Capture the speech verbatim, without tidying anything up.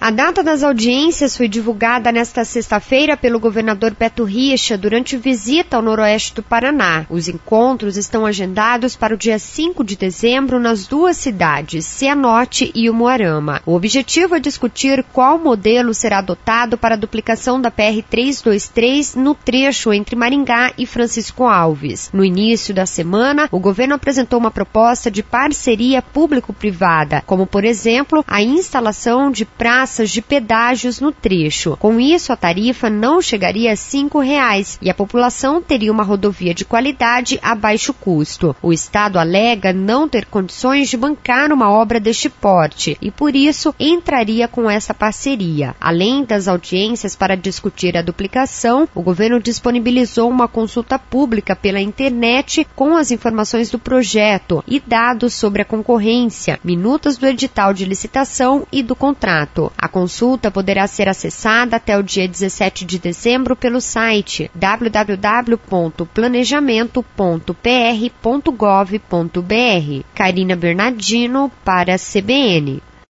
A data das audiências foi divulgada nesta sexta-feira pelo governador Beto Richa durante visita ao noroeste do Paraná. Os encontros estão agendados para o dia cinco de dezembro nas duas cidades, Cianorte e Umuarama. O objetivo é discutir qual modelo será adotado para a duplicação da P R trezentos e vinte e três no trecho entre Maringá e Francisco Alves. No início da semana, o governo apresentou uma proposta de parceria público-privada, como, por exemplo, a instalação de praças de pedágios no trecho. Com isso, a tarifa não chegaria a cinco reais e a população teria uma rodovia de qualidade a baixo custo. O Estado alega não ter condições de bancar uma obra deste porte e, por isso, entraria com essa parceria. Além das audiências para discutir a duplicação, o governo disponibilizou uma consulta pública pela internet com as informações do projeto e dados sobre a concorrência, minutas do edital de licitação e do contrato. A consulta poderá ser acessada até o dia dezessete de dezembro pelo site w w w ponto planejamento ponto p r ponto gov ponto b r. Karina Bernardino para a C B N.